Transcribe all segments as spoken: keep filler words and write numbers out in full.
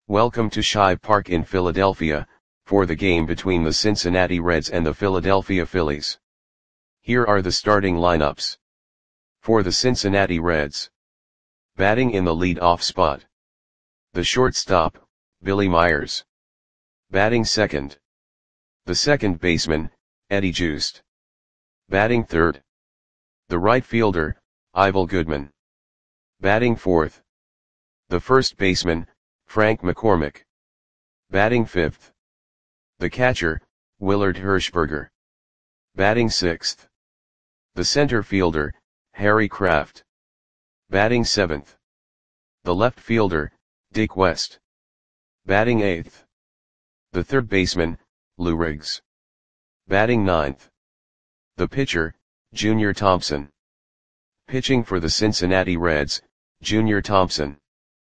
Welcome to Shive Park in Philadelphia, for the game between the Cincinnati Reds and the Philadelphia Phillies. Here are the starting lineups. For the Cincinnati Reds. Batting in the lead-off spot. The shortstop, Billy Myers. Batting second. The second baseman, Eddie Joost. Batting third. The right fielder, Ivel Goodman. Batting fourth. The first baseman, Frank McCormick. Batting fifth. The catcher, Willard Hirschberger. Batting sixth. The center fielder, Harry Kraft. Batting seventh. The left fielder, Dick West. Batting eighth. The third baseman, Lou Riggs. Batting ninth. The pitcher, Junior Thompson. Pitching for the Cincinnati Reds, Junior Thompson.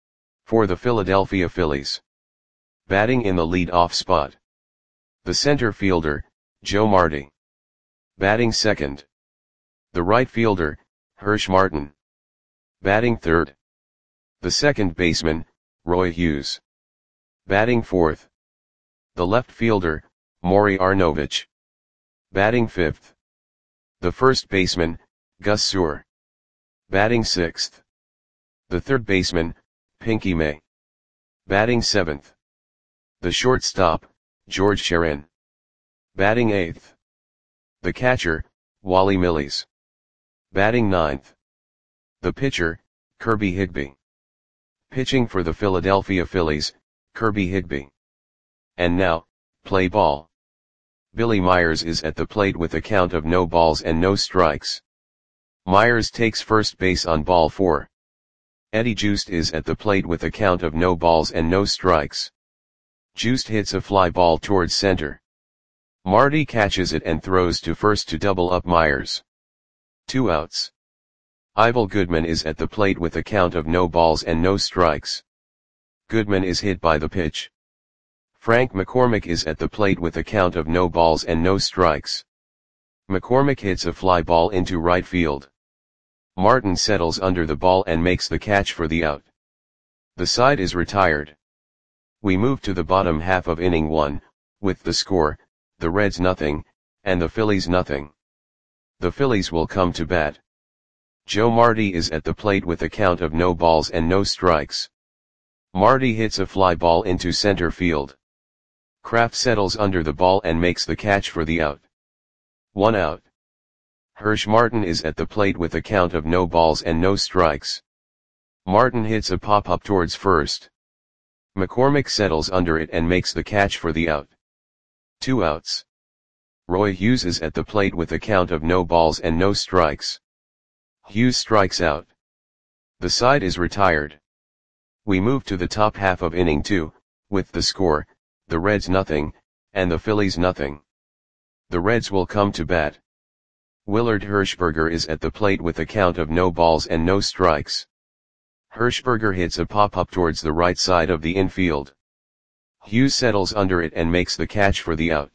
For the Philadelphia Phillies. Batting in the lead-off spot. The center fielder, Joe Marti. Batting second. The right fielder, Hirsch Martin. Batting third. The second baseman, Roy Hughes. Batting fourth. The left fielder, Maury Arnovich. Batting fifth. The first baseman, Gus Suhr. Batting sixth. The third baseman, Pinky May. Batting seventh. The shortstop, George Sherin. Batting eighth. The catcher, Wally Mills. Batting ninth. The pitcher, Kirby Higbee. Pitching for the Philadelphia Phillies, Kirby Higbee. And now, play ball. Billy Myers is at the plate with a count of no balls and no strikes. Myers takes first base on ball four. Eddie Joost is at the plate with a count of no balls and no strikes. Joost hits a fly ball towards center. Marty catches it and throws to first to double up Myers. Two outs. Ivel Goodman is at the plate with a count of no balls and no strikes. Goodman is hit by the pitch. Frank McCormick is at the plate with a count of no balls and no strikes. McCormick hits a fly ball into right field. Martin settles under the ball and makes the catch for the out. The side is retired. We move to the bottom half of inning one, with the score, the Reds nothing, and the Phillies nothing. The Phillies will come to bat. Joe Marti is at the plate with a count of no balls and no strikes. Marty hits a fly ball into center field. Kraft settles under the ball and makes the catch for the out. One out. Hirsch Martin is at the plate with a count of no balls and no strikes. Martin hits a pop-up towards first. McCormick settles under it and makes the catch for the out. Two outs. Roy Hughes is at the plate with a count of no balls and no strikes. Hughes strikes out. The side is retired. We move to the top half of inning two, with the score, the Reds nothing, and the Phillies nothing. The Reds will come to bat. Willard Hirschberger is at the plate with a count of no balls and no strikes. Hirschberger hits a pop-up towards the right side of the infield. Hughes settles under it and makes the catch for the out.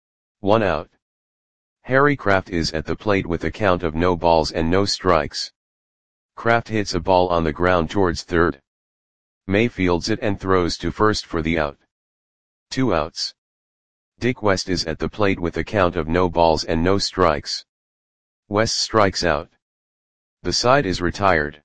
One out. Harry Kraft is at the plate with a count of no balls and no strikes. Kraft hits a ball on the ground towards third. May fields it and throws to first for the out. Two outs. Dick West is at the plate with a count of no balls and no strikes. West strikes out. The side is retired.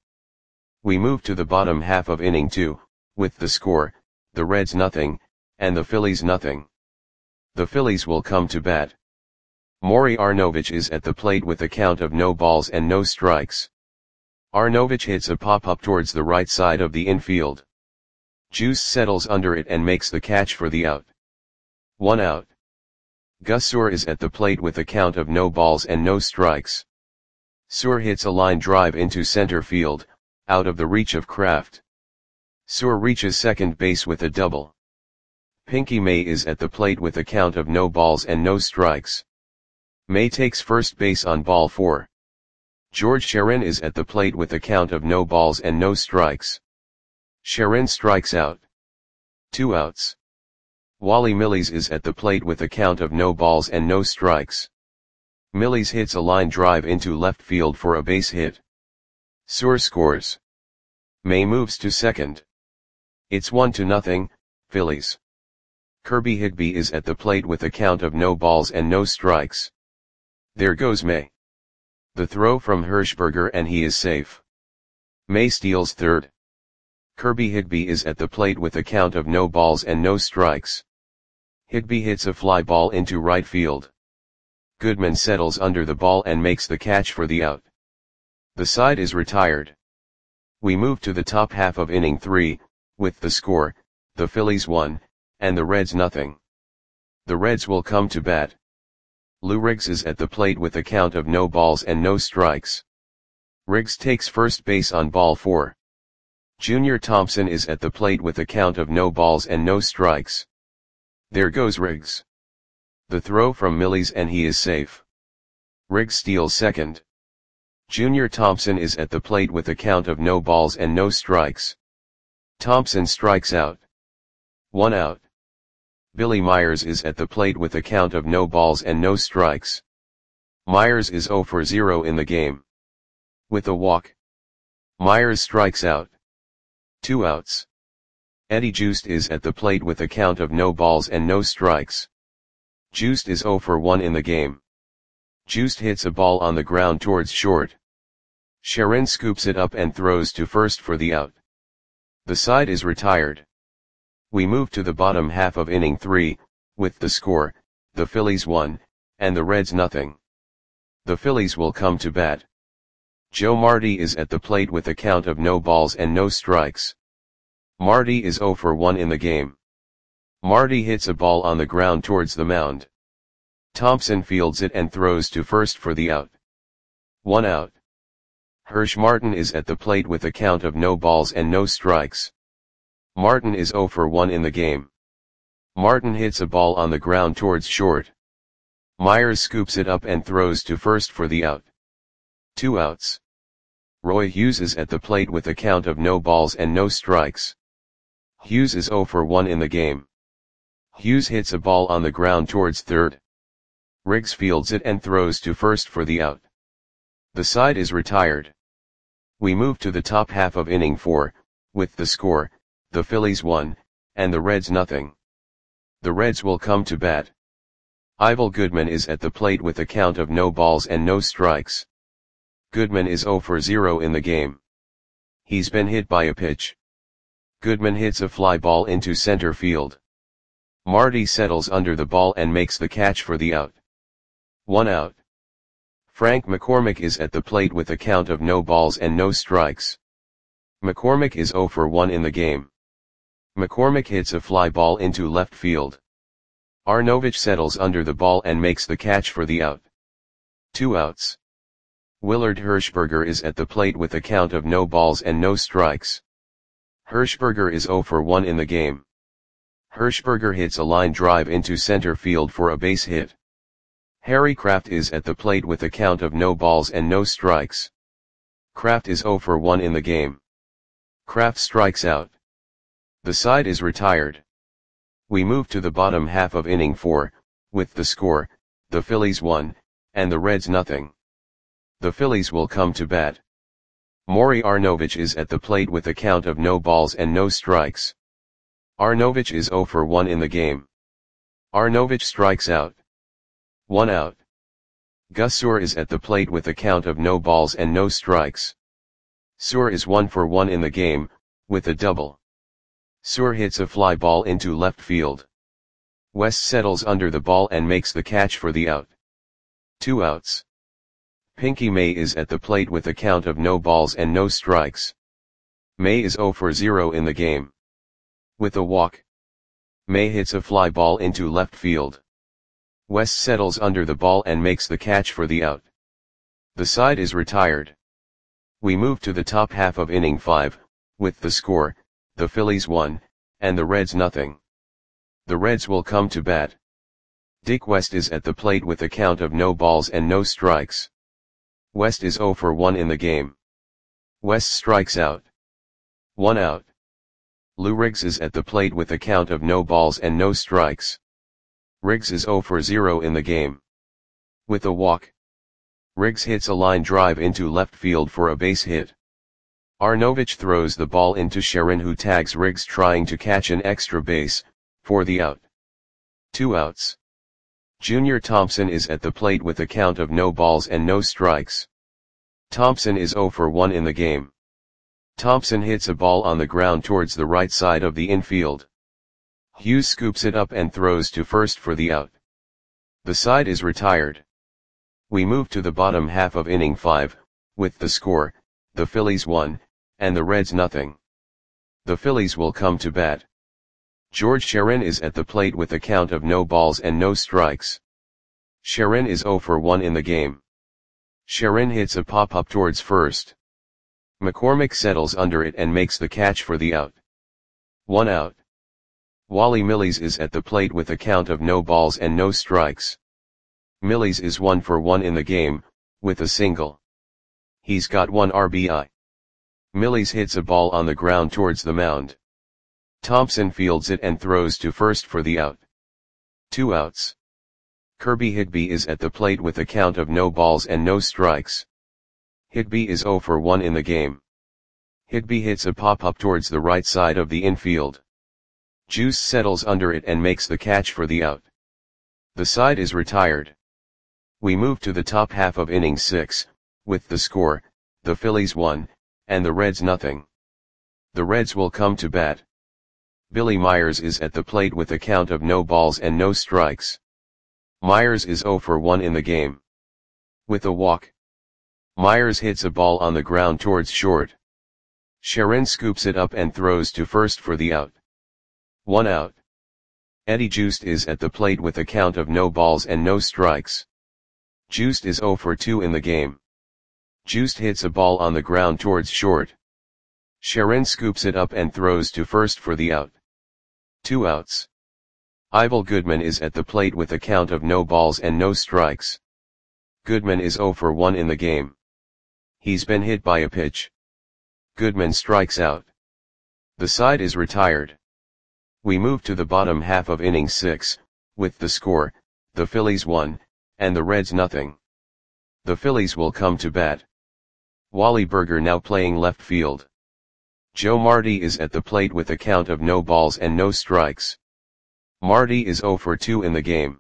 We move to the bottom half of inning two, with the score, the Reds nothing, and the Phillies nothing. The Phillies will come to bat. Maury Arnovich is at the plate with a count of no balls and no strikes. Arnovich hits a pop-up towards the right side of the infield. Juice settles under it and makes the catch for the out. One out. Gus Suhr is at the plate with a count of no balls and no strikes. Suhr hits a line drive into center field, out of the reach of Kraft. Suhr reaches second base with a double. Pinky May is at the plate with a count of no balls and no strikes. May takes first base on ball four. George Sherin is at the plate with a count of no balls and no strikes. Sherin strikes out. Two outs. Wally Mills is at the plate with a count of no balls and no strikes. Mills hits a line drive into left field for a base hit. Suhr scores. May moves to second. It's one to nothing, Phillies. Kirby Higbee is at the plate with a count of no balls and no strikes. There goes May. The throw from Hershberger and he is safe. May steals third. Kirby Higbee is at the plate with a count of no balls and no strikes. Higbee hits a fly ball into right field. Goodman settles under the ball and makes the catch for the out. The side is retired. We move to the top half of inning three, with the score, the Phillies one, and the Reds nothing. The Reds will come to bat. Lou Riggs is at the plate with a count of no balls and no strikes. Riggs takes first base on ball four. Junior Thompson is at the plate with a count of no balls and no strikes. There goes Riggs. The throw from Millies and he is safe. Riggs steals second. Junior Thompson is at the plate with a count of no balls and no strikes. Thompson strikes out. One out. Billy Myers is at the plate with a count of no balls and no strikes. Myers is zero for zero in the game. With a walk, Myers strikes out. Two outs. Eddie Joost is at the plate with a count of no balls and no strikes. Joost is zero for one in the game. Joost hits a ball on the ground towards short. Sharon scoops it up and throws to first for the out. The side is retired. We move to the bottom half of inning three, with the score, the Phillies one, and the Reds nothing. The Phillies will come to bat. Joe Marty is at the plate with a count of no balls and no strikes. Marty is zero for one in the game. Marty hits a ball on the ground towards the mound. Thompson fields it and throws to first for the out. One out. Hirsch Martin is at the plate with a count of no balls and no strikes. Martin is zero for one in the game. Martin hits a ball on the ground towards short. Myers scoops it up and throws to first for the out. Two outs. Roy Hughes is at the plate with a count of no balls and no strikes. Hughes is zero for one in the game. Hughes hits a ball on the ground towards third. Riggs fields it and throws to first for the out. The side is retired. We move to the top half of inning four, with the score, the Phillies one, and the Reds nothing. The Reds will come to bat. Ivel Goodman is at the plate with a count of no balls and no strikes. Goodman is zero for zero in the game. He's been hit by a pitch. Goodman hits a fly ball into center field. Marty settles under the ball and makes the catch for the out. One out. Frank McCormick is at the plate with a count of no balls and no strikes. McCormick is zero for one in the game. McCormick hits a fly ball into left field. Arnovich settles under the ball and makes the catch for the out. Two outs. Willard Hershberger is at the plate with a count of no balls and no strikes. Hershberger is zero for one in the game. Hershberger hits a line drive into center field for a base hit. Harry Kraft is at the plate with a count of no balls and no strikes. Kraft is zero for one in the game. Kraft strikes out. The side is retired. We move to the bottom half of inning four, with the score, the Phillies one, and the Reds nothing. The Phillies will come to bat. Maury Arnovich is at the plate with a count of no balls and no strikes. Arnovich is zero for one in the game. Arnovich strikes out. One out. Gus Suhr is at the plate with a count of no balls and no strikes. Suhr is one for one in the game, with a double. Suhr hits a fly ball into left field. West settles under the ball and makes the catch for the out. Two outs. Pinky May is at the plate with a count of no balls and no strikes. May is zero for zero in the game. With a walk, May hits a fly ball into left field. West settles under the ball and makes the catch for the out. The side is retired. We move to the top half of inning five, with the score, the Phillies one, and the Reds nothing. The Reds will come to bat. Dick West is at the plate with a count of no balls and no strikes. West is zero for one in the game. West strikes out. One out. Lou Riggs is at the plate with a count of no balls and no strikes. Riggs is zero for zero in the game. With a walk, Riggs hits a line drive into left field for a base hit. Arnovich throws the ball into Sharon, who tags Riggs trying to catch an extra base, for the out. Two outs. Junior Thompson is at the plate with a count of no balls and no strikes. Thompson is oh for one in the game. Thompson hits a ball on the ground towards the right side of the infield. Hughes scoops it up and throws to first for the out. The side is retired. We move to the bottom half of inning five, with the score, the Phillies one, and the Reds nothing. The Phillies will come to bat. George Sherin is at the plate with a count of no balls and no strikes. Sherin is oh for one in the game. Sherin hits a pop-up towards first. McCormick settles under it and makes the catch for the out. One out. Wally Milles is at the plate with a count of no balls and no strikes. Milles is one for one in the game, with a single. He's got one R B I. Milles hits a ball on the ground towards the mound. Thompson fields it and throws to first for the out. Two outs. Kirby Higby is at the plate with a count of no balls and no strikes. Higby is oh for one in the game. Higby hits a pop-up towards the right side of the infield. Juice settles under it and makes the catch for the out. The side is retired. We move to the top half of inning six, with the score, the Phillies one, and the Reds nothing. The Reds will come to bat. Billy Myers is at the plate with a count of no balls and no strikes. Myers is oh for one in the game. With a walk. Myers hits a ball on the ground towards short. Sherin scoops it up and throws to first for the out. One out. Eddie Joost is at the plate with a count of no balls and no strikes. Joost is oh for two in the game. Joost hits a ball on the ground towards short. Sherin scoops it up and throws to first for the out. Two outs. Ivel Goodman is at the plate with a count of no balls and no strikes. Goodman is oh for one in the game. He's been hit by a pitch. Goodman strikes out. The side is retired. We move to the bottom half of inning six, with the score, the Phillies one, and the Reds nothing. The Phillies will come to bat. Wally Berger now playing left field. Joe Marty is at the plate with a count of no balls and no strikes. Marty is oh for two in the game.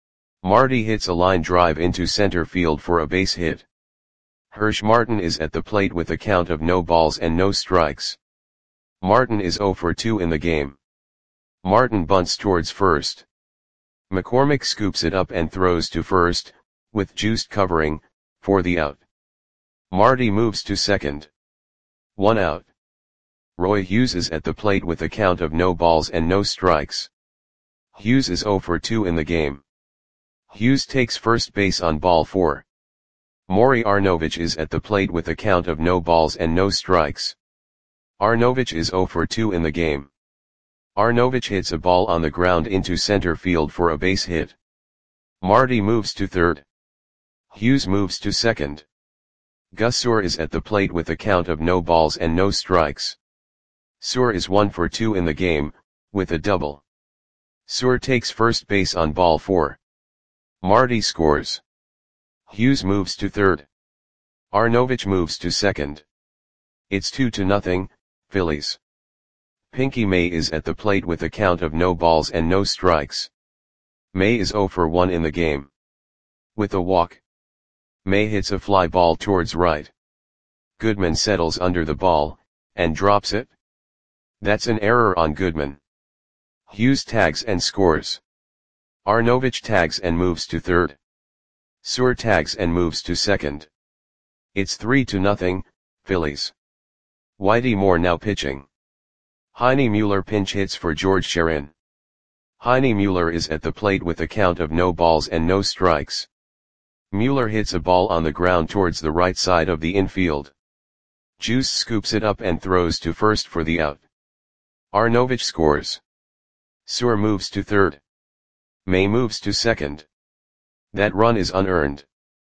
Marty hits a line drive into center field for a base hit. Hirsch Martin is at the plate with a count of no balls and no strikes. Martin is oh for two in the game. Martin bunts towards first. McCormick scoops it up and throws to first, with Joost covering, for the out. Marty moves to second. One out. Roy Hughes is at the plate with a count of no balls and no strikes. Hughes is oh for two in the game. Hughes takes first base on ball four. Maury Arnovich is at the plate with a count of no balls and no strikes. Arnovich is oh for two in the game. Arnovich hits a ball on the ground into center field for a base hit. Marty moves to third. Hughes moves to second. Gus Suhr is at the plate with a count of no balls and no strikes. Suhr is one for two in the game, with a double. Suhr takes first base on ball four. Marty scores. Hughes moves to third. Arnovich moves to second. It's two to nothing, Phillies. Pinky May is at the plate with a count of no balls and no strikes. May is oh for one in the game. With a walk. May hits a fly ball towards right. Goodman settles under the ball, and drops it. That's an error on Goodman. Hughes tags and scores. Arnovich tags and moves to third. Suhr tags and moves to second. It's three to nothing, Phillies. Whitey Moore now pitching. Heine Mueller pinch hits for George Sherin. Heine Mueller is at the plate with a count of no balls and no strikes. Mueller hits a ball on the ground towards the right side of the infield. Juice scoops it up and throws to first for the out. Arnovich scores. Suhr moves to third. May moves to second. That run is unearned.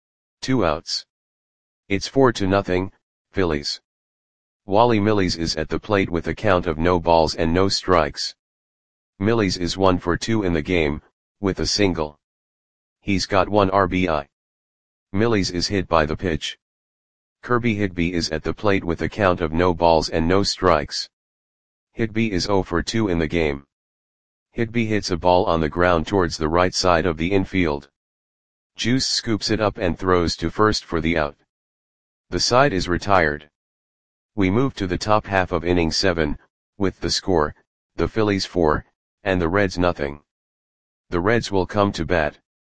Two outs. It's four to nothing, Phillies. Wally Milles is at the plate with a count of no balls and no strikes. Milles is one for two in the game, with a single. He's got one R B I. Milles is hit by the pitch. Kirby Higby is at the plate with a count of no balls and no strikes. Higby is oh for two in the game. Higby hits a ball on the ground towards the right side of the infield. Juice scoops it up and throws to first for the out. The side is retired. We move to the top half of inning seven, with the score, the Phillies four, and the Reds nothing. The Reds will come to bat.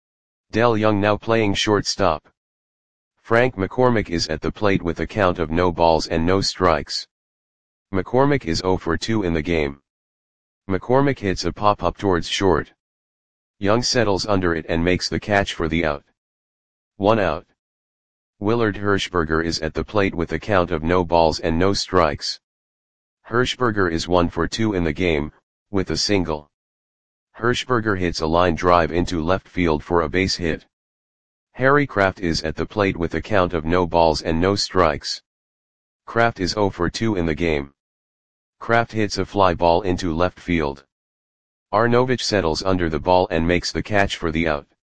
Del Young now playing shortstop. Frank McCormick is at the plate with a count of no balls and no strikes. McCormick is oh for two in the game. McCormick hits a pop-up towards short. Young settles under it and makes the catch for the out. One out. Willard Hirschberger is at the plate with a count of no balls and no strikes. Hirschberger is one for two in the game, with a single. Hirschberger hits a line drive into left field for a base hit. Harry Kraft is at the plate with a count of no balls and no strikes. Kraft is oh for two in the game. Kraft hits a fly ball into left field. Arnovich settles under the ball and makes the catch for the out.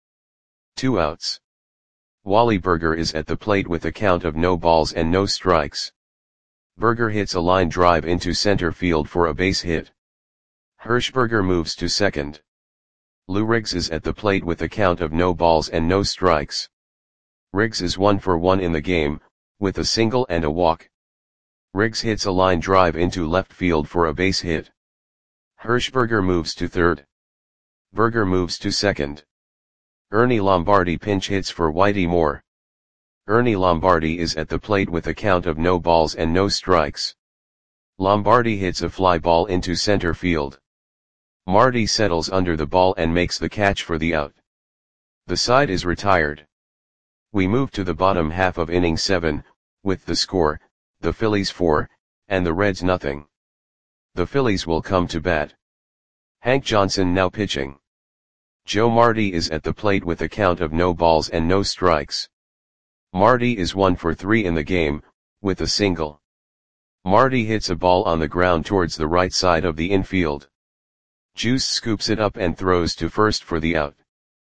Two outs. Wally Berger is at the plate with a count of no balls and no strikes. Berger hits a line drive into center field for a base hit. Hirschberger moves to second. Lou Riggs is at the plate with a count of no balls and no strikes. Riggs is one for one in the game, with a single and a walk. Riggs hits a line drive into left field for a base hit. Hirschberger moves to third. Berger moves to second. Ernie Lombardi pinch hits for Whitey Moore. Ernie Lombardi is at the plate with a count of no balls and no strikes. Lombardi hits a fly ball into center field. Marty settles under the ball and makes the catch for the out. The side is retired. We move to the bottom half of inning seven, with the score, the Phillies four, and the Reds nothing. The Phillies will come to bat. Hank Johnson now pitching. Joe Marty is at the plate with a count of no balls and no strikes. Marty is one for three in the game, with a single. Marty hits a ball on the ground towards the right side of the infield. Juice scoops it up and throws to first for the out.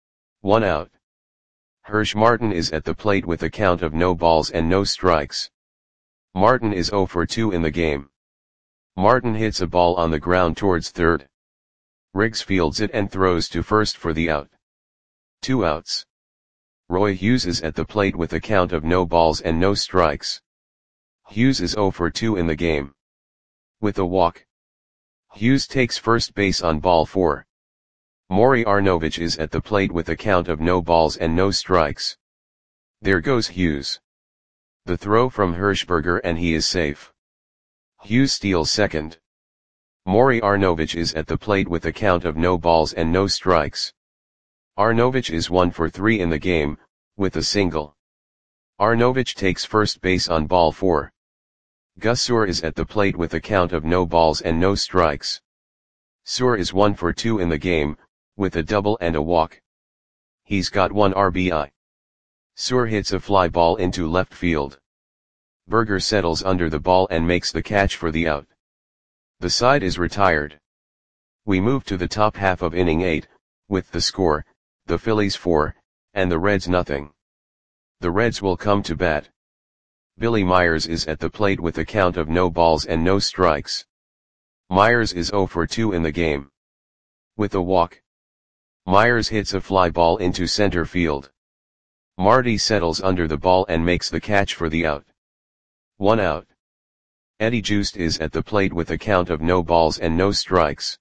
One out. Hirsch Martin is at the plate with a count of no balls and no strikes. Martin is oh for two in the game. Martin hits a ball on the ground towards third. Riggs fields it and throws to first for the out. Two outs. Roy Hughes is at the plate with a count of no balls and no strikes. Hughes is oh for two in the game. With a walk. Hughes takes first base on ball four. Maury Arnovich is at the plate with a count of no balls and no strikes. There goes Hughes. The throw from Hirschberger and he is safe. Hughes steals second. Maury Arnovich is at the plate with a count of no balls and no strikes. Arnovich is one for three in the game, with a single. Arnovich takes first base on ball four. Gus Suhr is at the plate with a count of no balls and no strikes. Suhr is one for two in the game, with a double and a walk. He's got one R B I. Suhr hits a fly ball into left field. Berger settles under the ball and makes the catch for the out. The side is retired. We move to the top half of inning eight, with the score, the Phillies four, and the Reds nothing. The Reds will come to bat. Billy Myers is at the plate with a count of no balls and no strikes. Myers is oh for two in the game. With a walk. Myers hits a fly ball into center field. Marty settles under the ball and makes the catch for the out. One out. Eddie Joost is at the plate with a count of no balls and no strikes.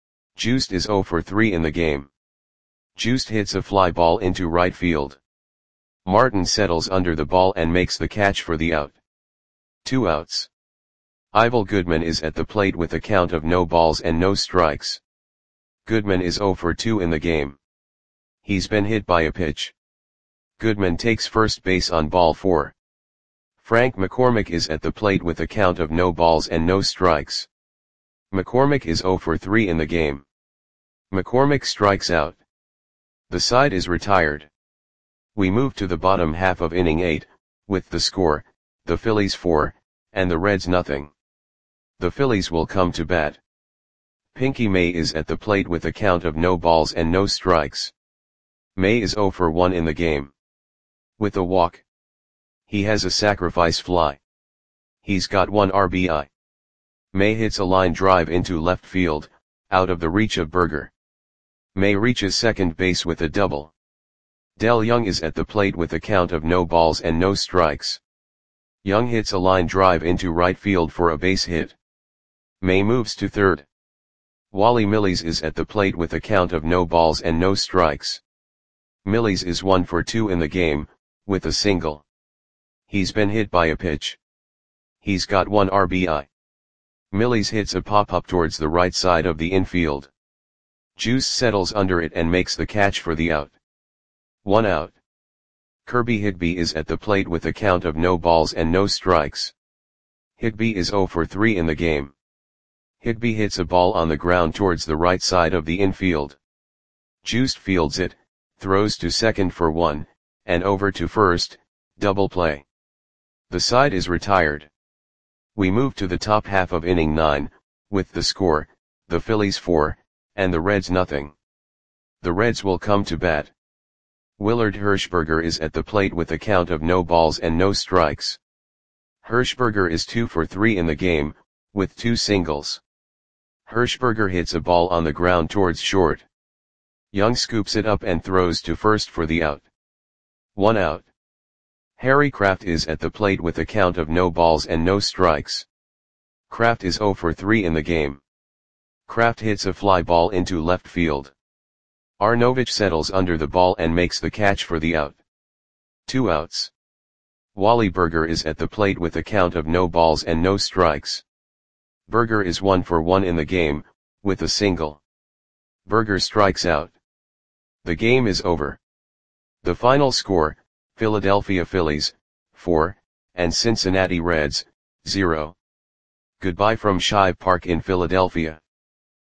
Joost is oh for three in the game. Joost hits a fly ball into right field. Martin settles under the ball and makes the catch for the out. Two outs. Ivel Goodman is at the plate with a count of no balls and no strikes. Goodman is oh for two in the game. He's been hit by a pitch. Goodman takes first base on ball four. Frank McCormick is at the plate with a count of no balls and no strikes. McCormick is oh for three in the game. McCormick strikes out. The side is retired. We move to the bottom half of inning eight, with the score, the Phillies four, and the Reds nothing. The Phillies will come to bat. Pinky May is at the plate with a count of no balls and no strikes. May is oh for one in the game. With a walk. He has a sacrifice fly. He's got one R B I. May hits a line drive into left field, out of the reach of Berger. May reaches second base with a double. Del Young is at the plate with a count of no balls and no strikes. Young hits a line drive into right field for a base hit. May moves to third. Wally Milles is at the plate with a count of no balls and no strikes. Milles is one for two in the game, with a single. He's been hit by a pitch. He's got one R B I. Milles hits a pop-up towards the right side of the infield. Juice settles under it and makes the catch for the out. One out. Kirby Higbee is at the plate with a count of no balls and no strikes. Higbee is zero for three in the game. Higbee hits a ball on the ground towards the right side of the infield. Juice fields it, throws to second for one, and over to first, double play. The side is retired. We move to the top half of inning nine, with the score, the Phillies four, and the Reds nothing. The Reds will come to bat. Willard Hershberger is at the plate with a count of no balls and no strikes. Hershberger is two for three in the game, with two singles. Hershberger hits a ball on the ground towards short. Young scoops it up and throws to first for the out. One out. Harry Kraft is at the plate with a count of no balls and no strikes. Kraft is zero for three in the game. Kraft hits a fly ball into left field. Arnovich settles under the ball and makes the catch for the out. Two outs. Wally Berger is at the plate with a count of no balls and no strikes. Berger is one for one in the game, with a single. Berger strikes out. The game is over. The final score, Philadelphia Phillies, four, and Cincinnati Reds, zero. Goodbye from Shive Park in Philadelphia.